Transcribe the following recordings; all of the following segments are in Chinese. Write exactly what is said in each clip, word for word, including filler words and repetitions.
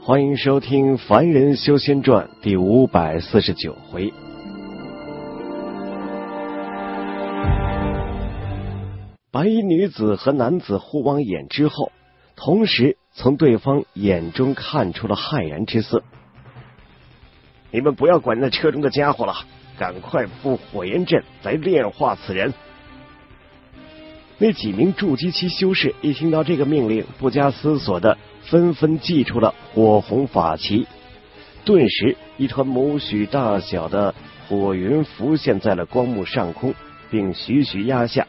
欢迎收听《凡人修仙传》第五百四十九回。白衣女子和男子互望眼之后，同时从对方眼中看出了骇然之色。你们不要管那车中的家伙了，赶快赴火焰阵来炼化此人。那几名筑基期修士一听到这个命令，不加思索的纷纷祭出了火红法旗，顿时一团母许大小的火云浮现在了光幕上空，并徐徐压下。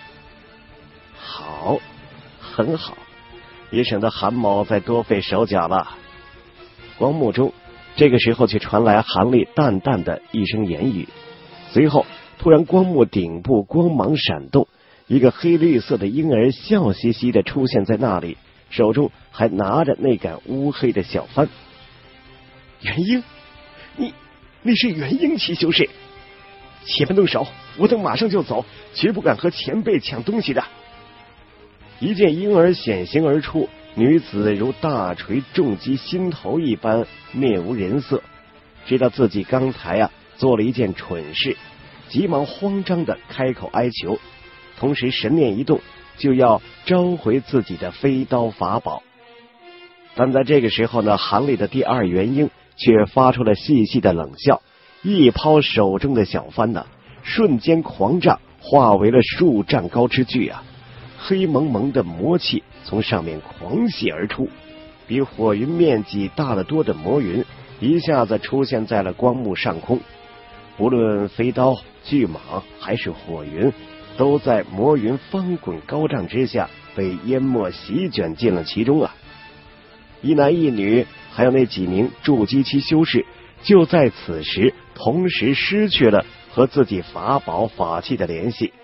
好，很好，也省得韩某再多费手脚了。光幕中这个时候却传来韩立淡淡的一声言语，随后突然光幕顶部光芒闪动，一个黑绿色的婴儿笑嘻嘻的出现在那里，手中还拿着那杆乌黑的小幡。元婴，你你是元婴期修士？且不动手，我等马上就走，绝不敢和前辈抢东西的。一见婴儿显形而出，女子如大锤重击心头一般，面无人色，知道自己刚才啊做了一件蠢事，急忙慌张的开口哀求，同时神念一动，就要召回自己的飞刀法宝。但在这个时候呢，韩立的第二元婴却发出了细细的冷笑，一抛手中的小幡呢，瞬间狂胀，化为了数丈高之巨啊！黑蒙蒙的魔气从上面狂泻而出，比火云面积大得多的魔云一下子出现在了光幕上空。不论飞刀、巨蟒还是火云，都在魔云翻滚高涨之下被淹没席卷进了其中啊！一男一女还有那几名筑基期修士就在此时同时失去了和自己法宝法器的联系。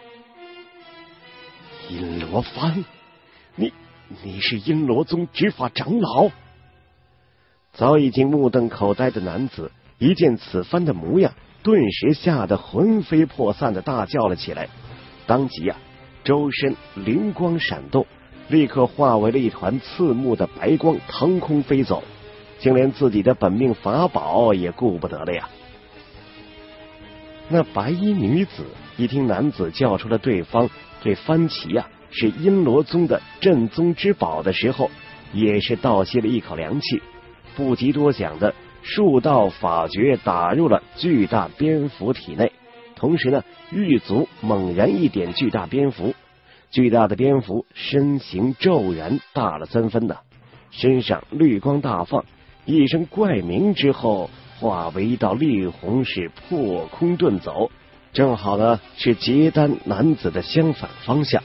阴罗幡，你你是阴罗宗执法长老？早已经目瞪口呆的男子一见此番的模样，顿时吓得魂飞魄散的大叫了起来，当即啊，周身灵光闪动，立刻化为了一团刺目的白光，腾空飞走，竟连自己的本命法宝也顾不得了呀！那白衣女子一听男子叫出了对方这幡旗啊是阴罗宗的镇宗之宝的时候，也是倒吸了一口凉气，不及多想的数道法诀打入了巨大蝙蝠体内，同时呢，玉足猛然一点巨大蝙蝠，巨大的蝙蝠身形骤然大了三分呢，身上绿光大放，一声怪鸣之后，化为一道烈红，是破空遁走，正好呢是结丹男子的相反方向。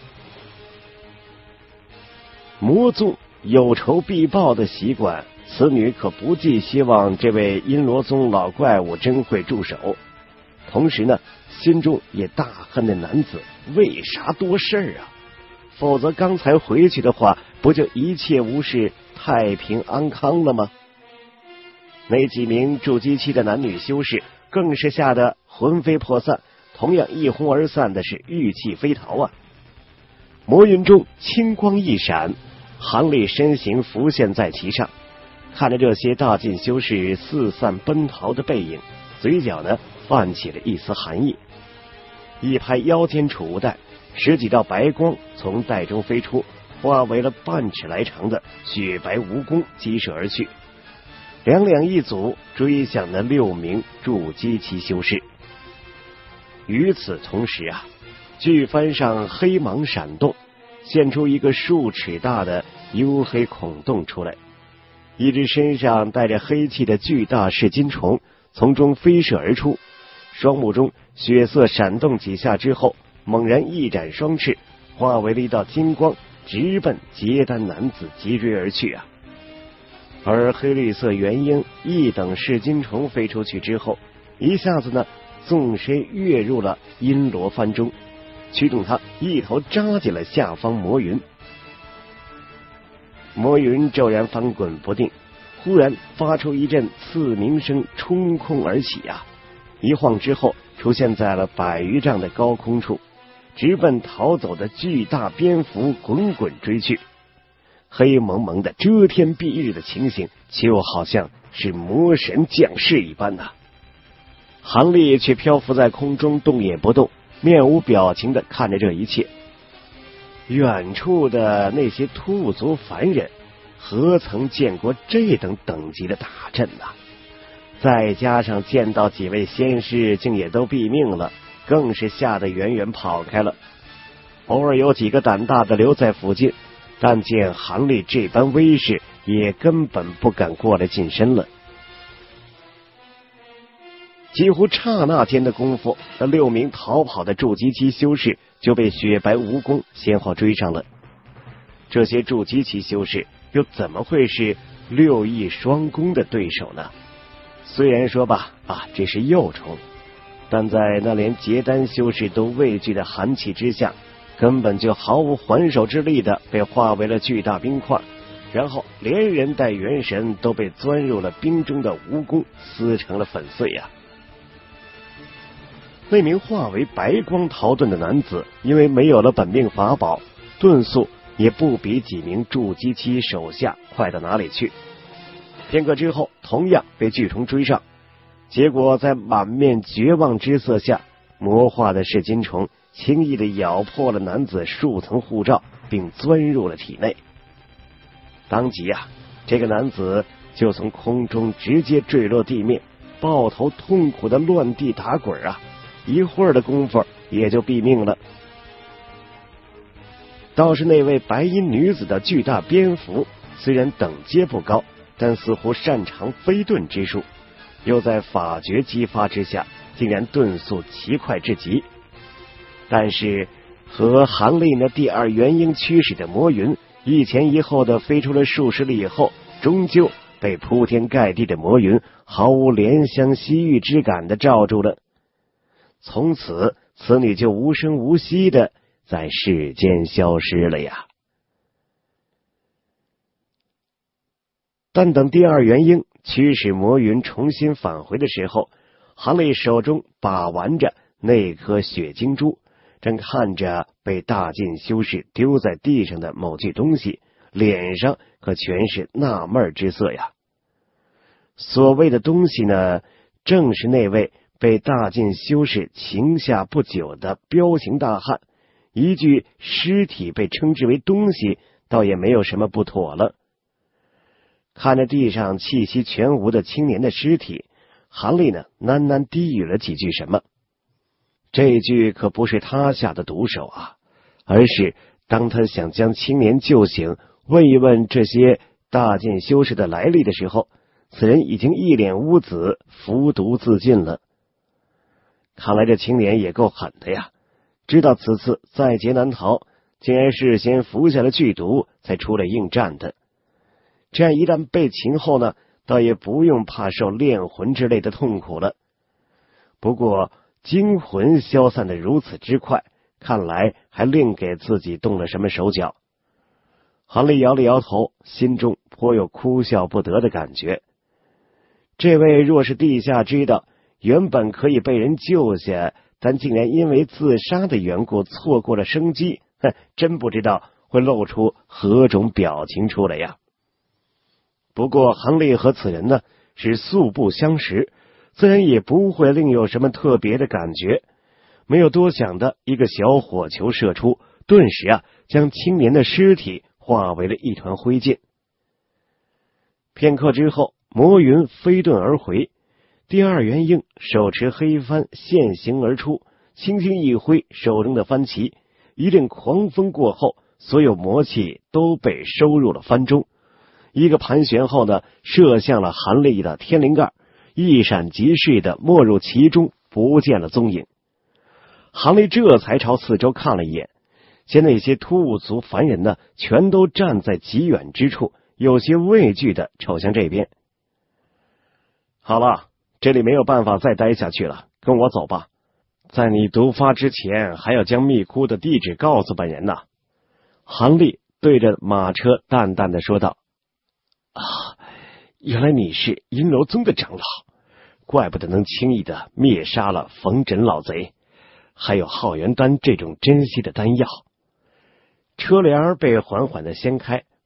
魔宗有仇必报的习惯，此女可不寄希望这位阴罗宗老怪物真会住手，同时呢心中也大恨那男子为啥多事啊，否则刚才回去的话不就一切无事，太平安康了吗？那几名筑基期的男女修士更是吓得魂飞魄散，同样一哄而散的是玉气飞逃啊！魔云中青光一闪，韩立身形浮现在其上，看着这些大进修士四散奔逃的背影，嘴角呢泛起了一丝寒意，一拍腰间储物袋，十几道白光从袋中飞出，化为了半尺来长的雪白蜈蚣激射而去，两两一组追向了六名筑基期修士。与此同时啊，巨帆上黑芒闪动，现出一个数尺大的幽黑孔洞出来，一只身上带着黑气的巨大噬金虫从中飞射而出，双目中血色闪动几下之后，猛然一展双翅，化为了一道金光，直奔结丹男子急追而去啊！而黑绿色元婴一等噬金虫飞出去之后，一下子呢纵身跃入了阴罗幡中，驱动他一头扎进了下方魔云。魔云骤然翻滚不定，忽然发出一阵刺鸣声，冲空而起啊！一晃之后，出现在了百余丈的高空处，直奔逃走的巨大蝙蝠滚滚追去。 黑蒙蒙的遮天蔽日的情形，就好像是魔神降世一般呐、啊。韩立却漂浮在空中，动也不动，面无表情的看着这一切。远处的那些兔族凡人，何曾见过这等等级的大阵呢、啊？再加上见到几位仙师竟也都毙命了，更是吓得远远跑开了。偶尔有几个胆大的留在附近，但见韩立这般威势，也根本不敢过来近身了。几乎刹那间的功夫，那六名逃跑的筑基期修士就被雪白蜈蚣先后追上了。这些筑基期修士又怎么会是六翼双弓的对手呢？虽然说吧，啊，这是幼虫，但在那连结丹修士都畏惧的寒气之下，根本就毫无还手之力的被化为了巨大冰块，然后连人带元神都被钻入了冰中的蜈蚣撕成了粉碎呀、啊。那名化为白光逃遁的男子，因为没有了本命法宝，遁速也不比几名筑基期手下快到哪里去。片刻之后，同样被巨虫追上，结果在满面绝望之色下，魔化的噬金虫轻易的咬破了男子数层护罩，并钻入了体内。当即啊，这个男子就从空中直接坠落地面，抱头痛苦的乱地打滚啊，一会儿的功夫也就毙命了。倒是那位白衣女子的巨大蝙蝠，虽然等阶不高，但似乎擅长飞遁之术，又在法诀激发之下，竟然遁速奇快至极。但是和韩立那第二元婴驱使的魔云一前一后的飞出了数十里以后，终究被铺天盖地的魔云毫无怜香惜玉之感的罩住了。从此此女就无声无息的在世间消失了呀。但等第二元婴驱使魔云重新返回的时候，韩立手中把玩着那颗血晶珠，正看着被大晋修士丢在地上的某具东西，脸上可全是纳闷之色呀。所谓的东西呢，正是那位被大晋修士擒下不久的彪形大汉。一具尸体被称之为东西，倒也没有什么不妥了。看着地上气息全无的青年的尸体，韩立呢喃喃低语了几句什么。这句可不是他下的毒手啊，而是当他想将青年救醒，问一问这些大晋修士的来历的时候，此人已经一脸乌紫，服毒自尽了。看来这青年也够狠的呀，知道此次在劫难逃，竟然事先服下了剧毒才出来应战的。这样一旦被擒后呢，倒也不用怕受炼魂之类的痛苦了。不过精魂消散的如此之快，看来还另给自己动了什么手脚。韩立摇了摇头，心中颇有哭笑不得的感觉。这位若是地下知道原本可以被人救下，但竟然因为自杀的缘故错过了生机，哼，真不知道会露出何种表情出来呀。不过韩立和此人呢是素不相识，自然也不会另有什么特别的感觉。没有多想的，一个小火球射出，顿时啊将青年的尸体化为了一团灰烬。片刻之后，魔云飞遁而回，第二元婴手持黑帆现形而出，轻轻一挥手中的帆旗，一阵狂风过后，所有魔气都被收入了帆中。一个盘旋后呢，射向了韩立的天灵盖，一闪即逝的没入其中，不见了踪影。韩立这才朝四周看了一眼，见那些突兀族凡人呢，全都站在极远之处，有些畏惧的瞅向这边。好了，这里没有办法再待下去了，跟我走吧。在你毒发之前，还要将密窟的地址告诉本人呢。韩立对着马车淡淡的说道。啊，原来你是阴楼宗的长老，怪不得能轻易的灭杀了冯轸老贼，还有浩元丹这种珍稀的丹药。车帘被缓缓的掀开，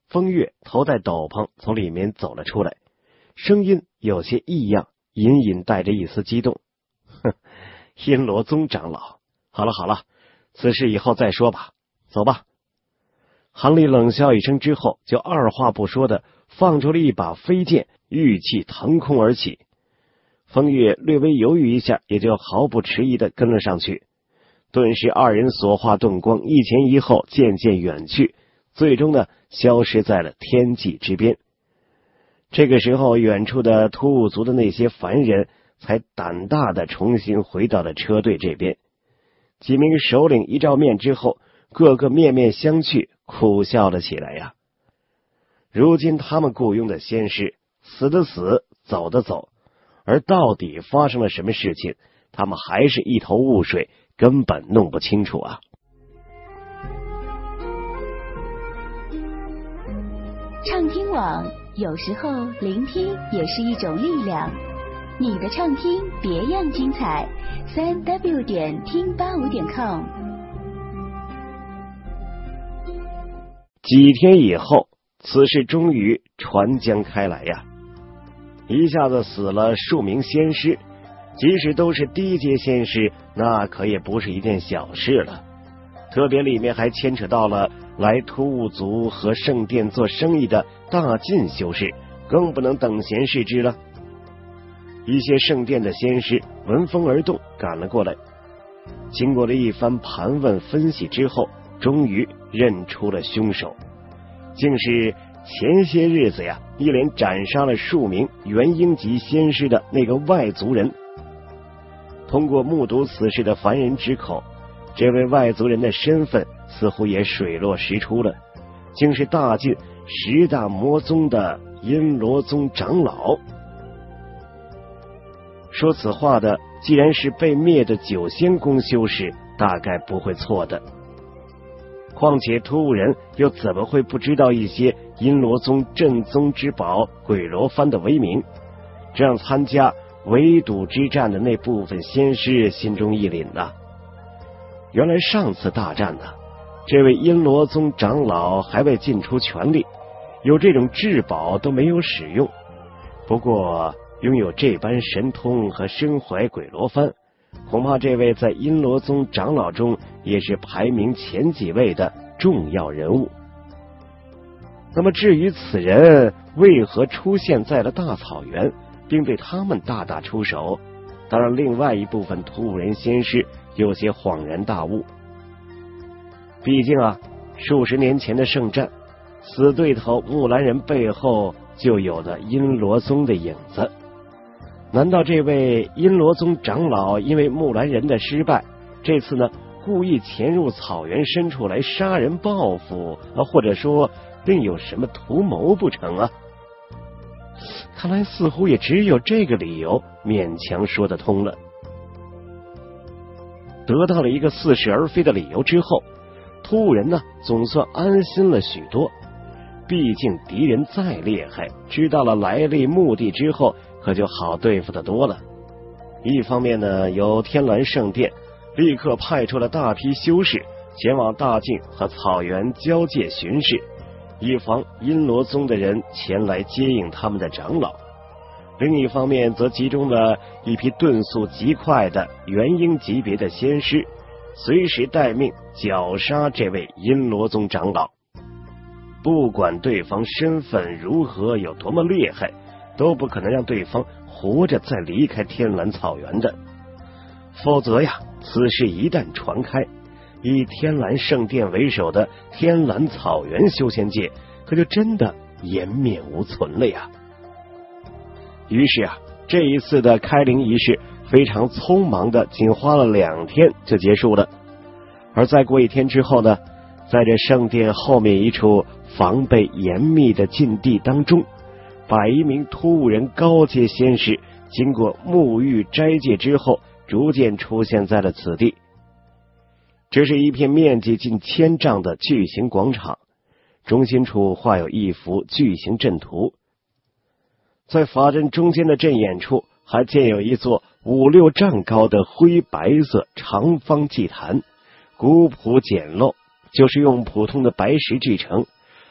风月头戴斗篷从里面走了出来，声音有些异样，隐隐带着一丝激动。哼，阴罗宗长老，好了好了，此事以后再说吧，走吧。韩立冷笑一声之后，就二话不说的放出了一把飞剑，玉气腾空而起。风月略微犹豫一下，也就毫不迟疑的跟了上去。顿时二人所化遁光，一前一后，渐渐远去，最终呢消失在了天际之边。这个时候，远处的突兀族的那些凡人才胆大的重新回到了车队这边。几名首领一照面之后，个个面面相觑，苦笑了起来呀。如今他们雇佣的仙师，死的死，走的走，而到底发生了什么事情，他们还是一头雾水，根本弄不清楚啊。 畅听网，有时候聆听也是一种力量。你的畅听别样精彩，三 w 点听八五点 com。 几天以后，此事终于传将开来呀！一下子死了数名仙师，即使都是低阶仙师，那可也不是一件小事了。特别里面还牵扯到了来突兀族和圣殿做生意的大晋修士，更不能等闲视之了。一些圣殿的仙师闻风而动，赶了过来。经过了一番盘问分析之后，终于认出了凶手，竟是前些日子呀一连斩杀了数名元婴级仙师的那个外族人。通过目睹此事的凡人之口，这位外族人的身份似乎也水落石出了，竟是大晋十大魔宗的阴罗宗长老。说此话的既然是被灭的九仙宫修士，大概不会错的。况且突兀人又怎么会不知道一些阴罗宗镇宗之宝鬼罗幡的威名？这让参加围堵之战的那部分仙师心中一凛呐。原来上次大战呢，这位阴罗宗长老还未尽出全力，有这种至宝都没有使用。不过拥有这般神通和身怀鬼罗幡，恐怕这位在阴罗宗长老中也是排名前几位的重要人物。那么至于此人为何出现在了大草原，并对他们大打出手，当然另外一部分突兀人仙师有些恍然大悟。毕竟啊，数十年前的圣战，死对头木兰人背后就有了阴罗宗的影子。难道这位阴罗宗长老因为木兰人的失败，这次呢故意潜入草原深处来杀人报复啊，或者说另有什么图谋不成啊？看来似乎也只有这个理由勉强说得通了。得到了一个似是而非的理由之后，突兀人呢总算安心了许多。毕竟敌人再厉害，知道了来历目的之后，可就好对付的多了。一方面呢，由天蓝圣殿立刻派出了大批修士前往大晋和草原交界巡视，以防阴罗宗的人前来接应他们的长老。另一方面则集中了一批遁速极快的元婴级别的仙师，随时待命绞杀这位阴罗宗长老。不管对方身份如何，有多么厉害，都不可能让对方活着再离开天蓝草原的。否则呀，此事一旦传开，以天蓝圣殿为首的天蓝草原修仙界可就真的颜面无存了呀。于是啊，这一次的开灵仪式非常匆忙的，仅花了两天就结束了。而再过一天之后呢，在这圣殿后面一处防备严密的禁地当中，百余名突兀人高阶仙师经过沐浴斋戒之后，逐渐出现在了此地。这是一片面积近千丈的巨型广场，中心处画有一幅巨型阵图。在法阵中间的阵眼处，还建有一座五六丈高的灰白色长方祭坛，古朴简陋，就是用普通的白石制成，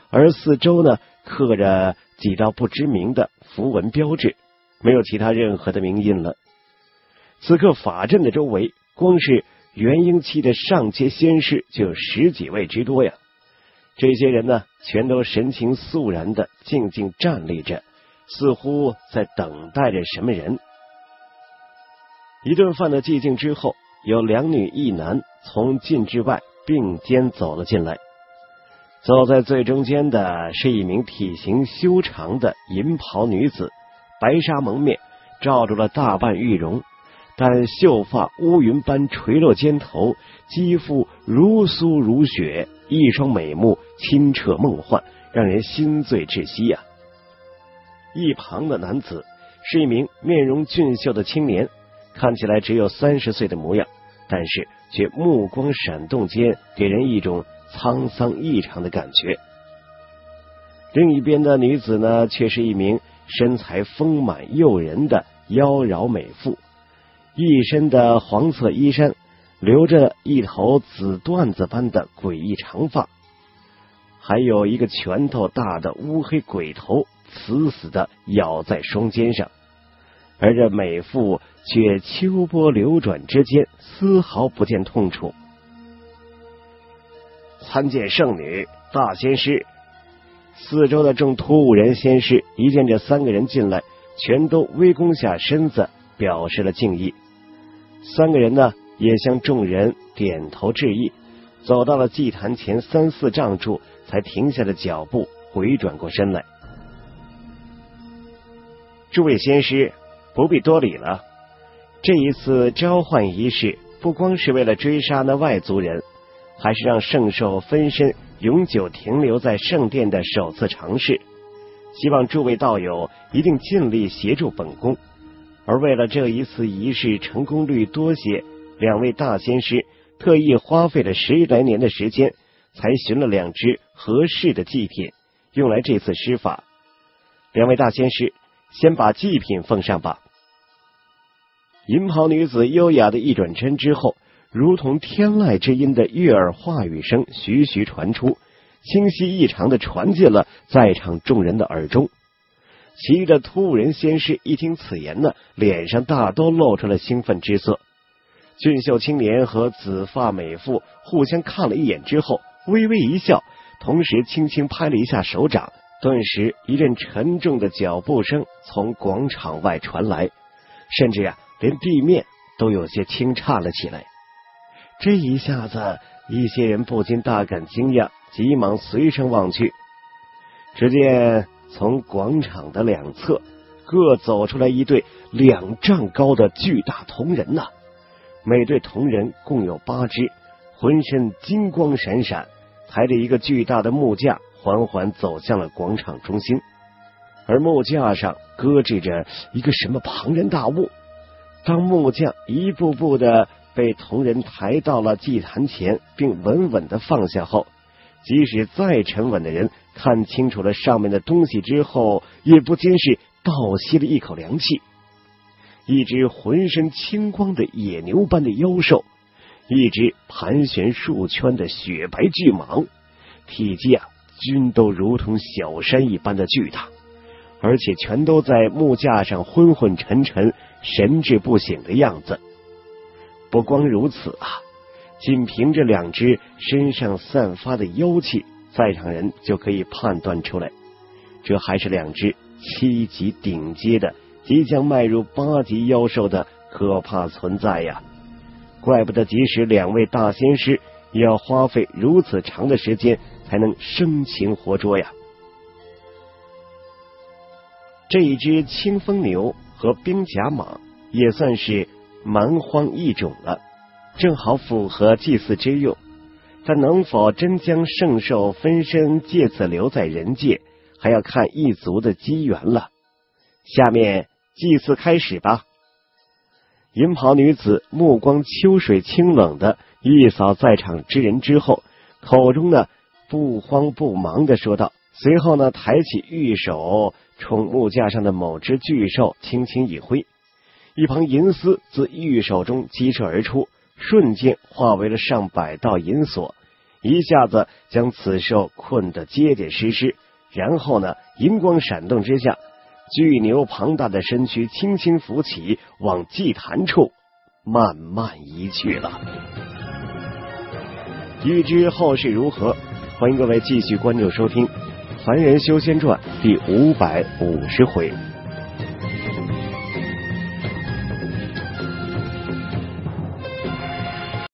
而四周呢刻着几道不知名的符文标志，没有其他任何的铭印了。此刻法阵的周围，光是元婴期的上阶仙师就有十几位之多呀。这些人呢，全都神情肃然的静静站立着，似乎在等待着什么人。一顿饭的寂静之后，有两女一男从近至外并肩走了进来。走在最中间的是一名体型修长的银袍女子，白纱蒙面，罩住了大半玉容，但秀发乌云般垂落肩头，肌肤如酥如雪，一双美目清澈梦幻，让人心醉窒息呀、啊。一旁的男子是一名面容俊秀的青年，看起来只有三十岁的模样，但是却目光闪动间给人一种沧桑异常的感觉。另一边的女子呢，却是一名身材丰满诱人的妖娆美妇，一身的黄色衣衫，留着一头紫缎子般的诡异长发，还有一个拳头大的乌黑鬼头死死的咬在双肩上，而这美妇却秋波流转之间丝毫不见痛楚。参见圣女大仙师。四周的众突兀人仙师一见这三个人进来，全都微弓下身子，表示了敬意。三个人呢，也向众人点头致意，走到了祭坛前三四丈处，才停下了脚步，回转过身来。诸位仙师，不必多礼了。这一次召唤仪式，不光是为了追杀那外族人，还是让圣兽分身永久停留在圣殿的首次尝试。希望诸位道友一定尽力协助本宫。而为了这一次仪式成功率多些，两位大仙师特意花费了十来年的时间，才寻了两只合适的祭品，用来这次施法。两位大仙师，先把祭品奉上吧。银袍女子优雅的一转身之后，如同天籁之音的悦耳话语声徐徐传出，清晰异常的传进了在场众人的耳中。其余的突兀人仙师一听此言呢，脸上大都露出了兴奋之色。俊秀青年和紫发美妇互相看了一眼之后，微微一笑，同时轻轻拍了一下手掌，顿时一阵沉重的脚步声从广场外传来，甚至啊，连地面都有些轻颤了起来。这一下子，一些人不禁大感惊讶，急忙随声望去。只见从广场的两侧各走出来一对两丈高的巨大铜人呐、啊，每对铜人共有八只，浑身金光闪闪，抬着一个巨大的木架，缓缓走向了广场中心。而木架上搁置着一个什么庞然大物。当木匠一步步的被铜人抬到了祭坛前，并稳稳的放下后，即使再沉稳的人看清楚了上面的东西之后，也不禁是倒吸了一口凉气。一只浑身青光的野牛般的妖兽，一只盘旋数圈的雪白巨蟒，体积啊均都如同小山一般的巨大，而且全都在木架上昏昏沉沉，神志不醒的样子。不光如此啊，仅凭着两只身上散发的妖气，在场人就可以判断出来，这还是两只七级顶阶的即将迈入八级妖兽的可怕存在呀！怪不得即使两位大仙师也要花费如此长的时间才能生擒活捉呀！这一只青风牛和冰甲马也算是蛮荒异种了，正好符合祭祀之用，但能否真将圣兽分身借此留在人界，还要看一族的机缘了。下面祭祀开始吧。银袍女子目光秋水清冷的一扫在场之人之后，口中呢不慌不忙的说道，随后呢抬起玉手冲木架上的某只巨兽轻轻一挥，一旁银丝自玉手中激射而出，瞬间化为了上百道银锁， 一下子将此兽困得结结实实。然后呢，银光闪动之下，巨牛庞大的身躯轻轻浮起，往祭坛处慢慢移去了。欲知后事如何，欢迎各位继续关注收听《凡人修仙传》第五百五十回。